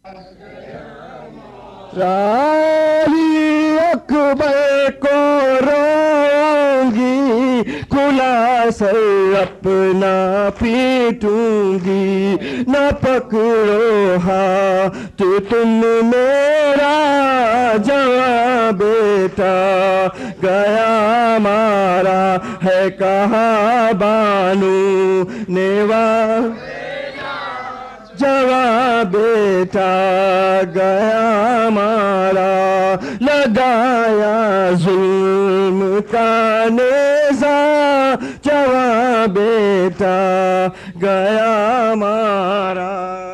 राही अकबर को रोऊंगी, खुला सर अपना पीटूंगी, न पकड़ो हाथ तुम मेरा जवां बेटा, गया मारा है कहाँ बानू नेवा, जवां बेटा गया मारा, लगाया जुल्म का नेज़ा, जवां बेटा गया मारा।